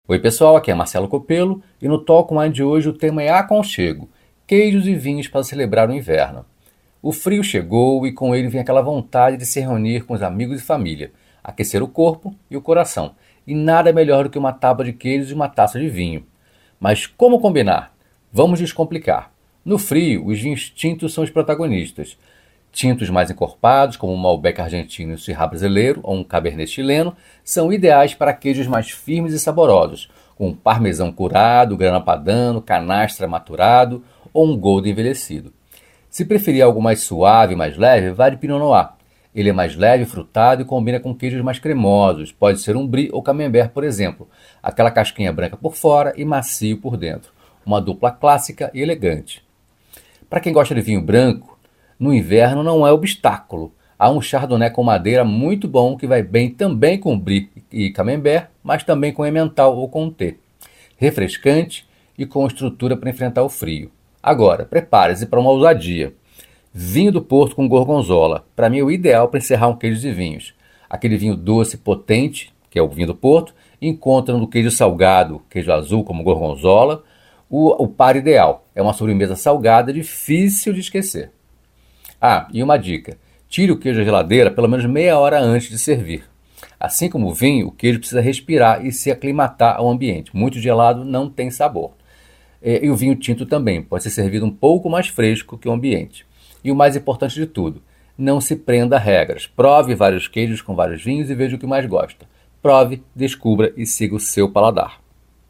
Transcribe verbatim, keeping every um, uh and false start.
Oi pessoal, aqui é Marcelo Copelo e no Talk Wine de hoje o tema é aconchego, queijos e vinhos para celebrar o inverno. O frio chegou e com ele vem aquela vontade de se reunir com os amigos e família, aquecer o corpo e o coração, e nada melhor do que uma tábua de queijos e uma taça de vinho. Mas como combinar? Vamos descomplicar. No frio, os vinhos tintos são os protagonistas. Tintos mais encorpados, como um Malbec argentino e um Syrah brasileiro ou um Cabernet chileno, são ideais para queijos mais firmes e saborosos, com um parmesão curado, grana padano, canastra maturado ou um Golden envelhecido. Se preferir algo mais suave e mais leve, vá de Pinot Noir. Ele é mais leve, frutado e combina com queijos mais cremosos. Pode ser um Brie ou Camembert, por exemplo. Aquela casquinha branca por fora e macio por dentro. Uma dupla clássica e elegante. Para quem gosta de vinho branco, no inverno não é obstáculo. Há um Chardonnay com madeira muito bom que vai bem também com Brie e Camembert, mas também com Emmental ou com T. Refrescante e com estrutura para enfrentar o frio. Agora, prepare-se para uma ousadia. Vinho do Porto com gorgonzola. Para mim é o ideal para encerrar um queijo de vinhos. Aquele vinho doce potente, que é o vinho do Porto, encontra no queijo salgado, queijo azul como gorgonzola, o, o par ideal. É uma sobremesa salgada difícil de esquecer. Ah, e uma dica. Tire o queijo da geladeira pelo menos meia hora antes de servir. Assim como o vinho, o queijo precisa respirar e se aclimatar ao ambiente. Muito gelado não tem sabor. E, e o vinho tinto também pode ser servido um pouco mais fresco que o ambiente. E o mais importante de tudo, não se prenda a regras. Prove vários queijos com vários vinhos e veja o que mais gosta. Prove, descubra e siga o seu paladar.